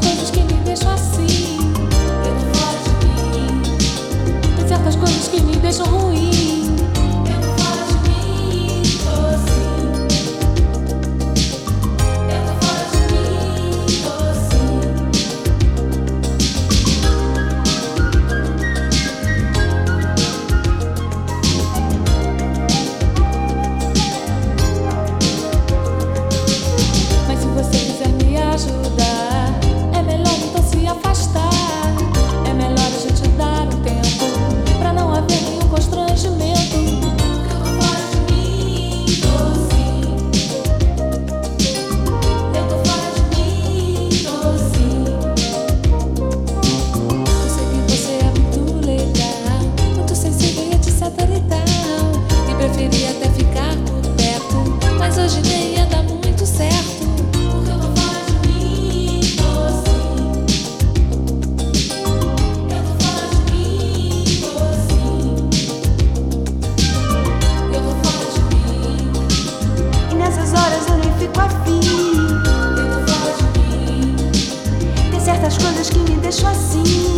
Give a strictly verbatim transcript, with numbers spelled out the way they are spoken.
coisas que me deixam assim. Eu tô fora de mim. Tem certas coisas que me deixam ruim. Eu tô fora de mim, tô assim. Eu tô fora de mim, tô assim. Mas se você quiser me ajudar, é melhor então se afastar. É melhor a gente dar um tempo pra não haver nenhum constrangimento. Eu tô fora de mim, tô assim. Eu tô fora de mim, tô assim. Eu sei que você é muito legal, muito sensível e etc e tal, e preferia até ficar por perto, mas hoje nem ia dar muito certo. Porque eu tô fora de mim, tô assim. Eu tô fora de mim, tô assim. Eu tô fora de mim. E nessas horas eu nem fico afim. Eu tô fora de mim. Tem certas coisas que me deixam assim.